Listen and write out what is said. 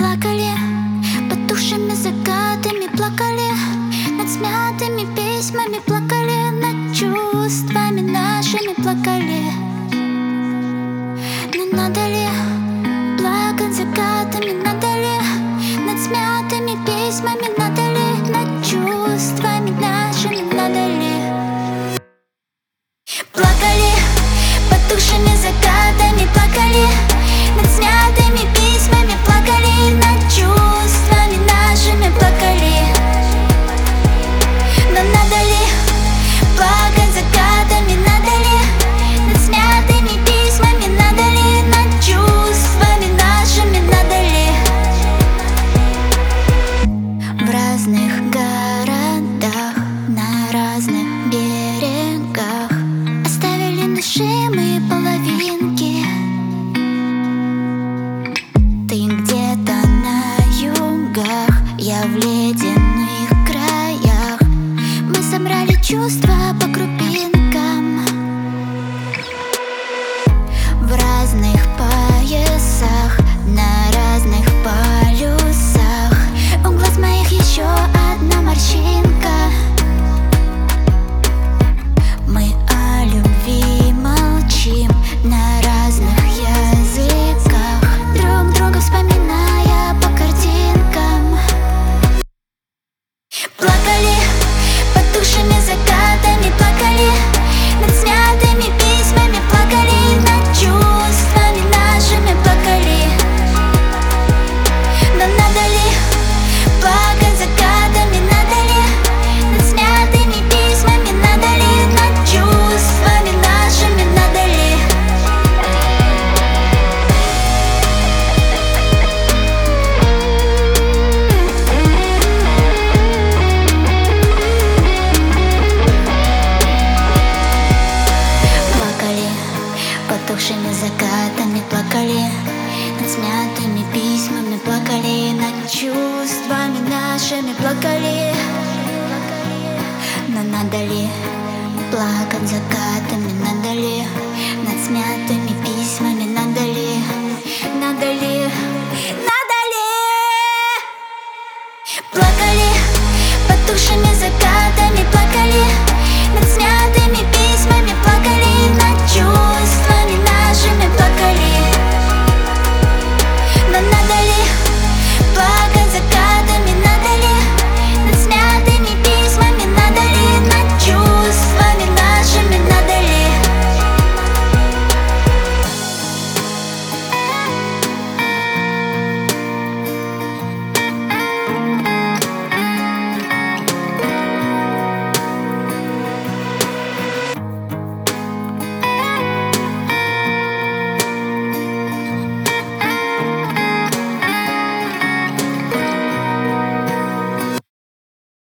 плакали, потухшими закатами плакали, над смятыми письмами плакали, над чувствами нашими плакали. Но надо ли плакать закатами, надо ли над смятыми письмами, надо ли над чувствами нашими, надо ли? Плакали, потухшими закатами плакали, над смятыми письмами плакали, над чувствами нашими плакали. Но надо ли плакать закатами, надо ли над смятыми письмами, надо ли над чувствами нашими, надо ли? В разных городах, на разных берегах оставили нажимые половинки. Ты где-то на югах, я в ледяных краях. Мы собрали чувства по крупинкам. В разных поясах, на разных полюсах. У глаз моих еще одна морщинка. Мы о любви молчим на разных языках, друг друга вспоминая по картинкам. Плакали, потухшими закатами плакали, над смятыми письмами плакали, над чувствами нашими плакали. Но надо ли плакать закатами, надо ли над смятыми письмами, надо ли над чувствами нашими, надо ли? Плакали, потухшими закатами плакали, над смятыми письмами плакали, над чувствами нашими плакали. Но надо ли плакать закатами, надо ли над смятыми письмами, надо